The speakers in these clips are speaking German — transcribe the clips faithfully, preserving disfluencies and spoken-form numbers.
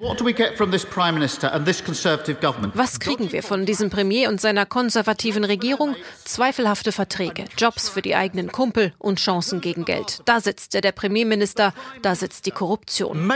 Was kriegen wir von diesem Premier und seiner konservativen Regierung? Zweifelhafte Verträge, Jobs für die eigenen Kumpel und Chancen gegen Geld. Da sitzt der, der Premierminister, da sitzt die Korruption.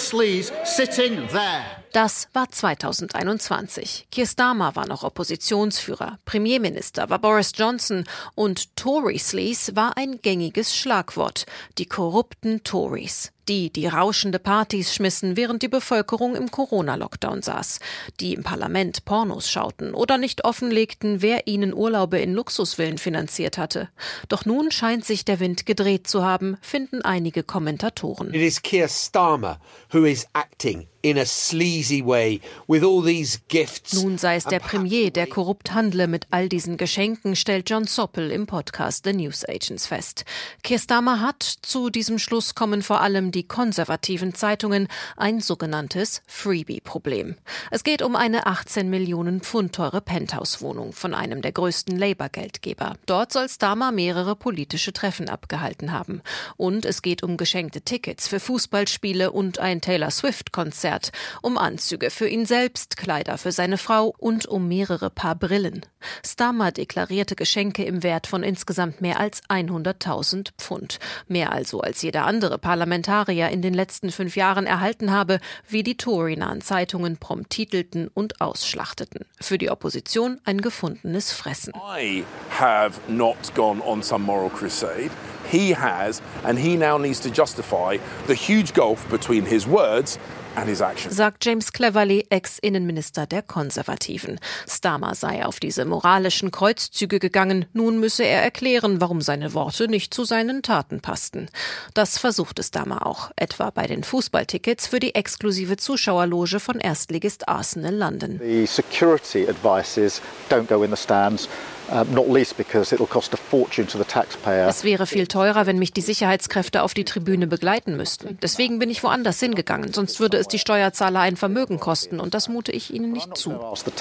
Das war zweitausendeinundzwanzig. Keir Starmer war noch Oppositionsführer, Premierminister war Boris Johnson und Tory Sleaze war ein gängiges Schlagwort. Die korrupten Tories. Die, die rauschende Partys schmissen, während die Bevölkerung im Corona-Lockdown saß. Die im Parlament Pornos schauten oder nicht offenlegten, wer ihnen Urlaube in Luxusvillen finanziert hatte. Doch nun scheint sich der Wind gedreht zu haben, finden einige Kommentatoren. It is Keir Starmer who is acting in a sleazy way with all these gifts. Nun sei es der Premier, der korrupt handle mit all diesen Geschenken, stellt John Soppel im Podcast The Newsagents fest. Keir Starmer hat, zu diesem Schluss kommen vor allem die konservativen Zeitungen, ein sogenanntes Freebie-Problem. Es geht um eine achtzehn Millionen Pfund teure Penthouse-Wohnung von einem der größten Labour-Geldgeber. Dort soll Starmer mehrere politische Treffen abgehalten haben. Und es geht um geschenkte Tickets für Fußballspiele und ein Taylor Swift-Konzert, um Anzüge für ihn selbst, Kleider für seine Frau und um mehrere Paar Brillen. Starmer deklarierte Geschenke im Wert von insgesamt mehr als hunderttausend Pfund. Mehr also als jeder andere Parlamentarier in den letzten fünf Jahren erhalten habe, wie die Tory-nahen Zeitungen prompt titelten und ausschlachteten. Für die Opposition ein gefundenes Fressen. I have not gone on some moral crusade. He has, and he now needs to justify the huge gulf between his words and his actions. Sagt James Cleverly, Ex-Innenminister der Konservativen. Starmer sei auf diese moralischen Kreuzzüge gegangen. Nun müsse er erklären, warum seine Worte nicht zu seinen Taten passten. Das versuchte Starmer auch, etwa bei den Fußballtickets für die exklusive Zuschauerloge von Erstligist Arsenal London. The security advice is don't go in the stands. Uh, not least because it will cost a fortune to the taxpayer. Es wäre viel teurer, wenn mich die Sicherheitskräfte auf die Tribüne begleiten müssten. Deswegen bin ich woanders hingegangen, sonst würde es die Steuerzahler ein Vermögen kosten und das mute ich ihnen nicht zu.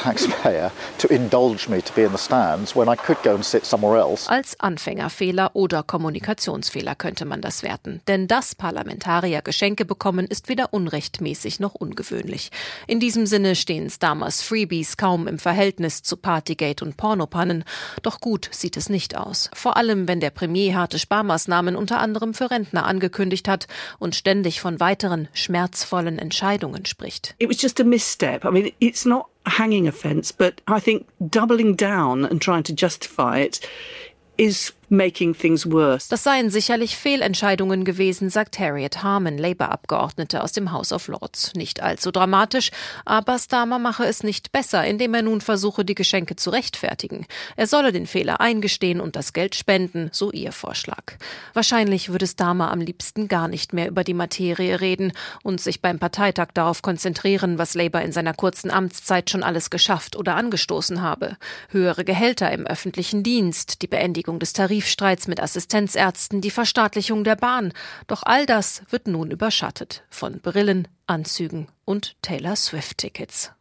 Als Anfängerfehler oder Kommunikationsfehler könnte man das werten. Denn dass Parlamentarier Geschenke bekommen, ist weder unrechtmäßig noch ungewöhnlich. In diesem Sinne stehen Starmers Freebies kaum im Verhältnis zu Partygate und Pornopannen. Doch gut sieht es nicht aus. Vor allem, wenn der Premier harte Sparmaßnahmen unter anderem für Rentner angekündigt hat und ständig von weiteren schmerzvollen Entscheidungen spricht. It was just a misstep. I mean, it's not a hanging offence, but I think doubling down and trying to justify it is making things worse. Das seien sicherlich Fehlentscheidungen gewesen, sagt Harriet Harman, Labour-Abgeordnete aus dem House of Lords. Nicht allzu dramatisch, aber Starmer mache es nicht besser, indem er nun versuche, die Geschenke zu rechtfertigen. Er solle den Fehler eingestehen und das Geld spenden, so ihr Vorschlag. Wahrscheinlich würde Starmer am liebsten gar nicht mehr über die Materie reden und sich beim Parteitag darauf konzentrieren, was Labour in seiner kurzen Amtszeit schon alles geschafft oder angestoßen habe. Höhere Gehälter im öffentlichen Dienst, die Beendigung des Tarifs Streits mit Assistenzärzten, die Verstaatlichung der Bahn. Doch all das wird nun überschattet von Brillen, Anzügen und Taylor Swift-Tickets.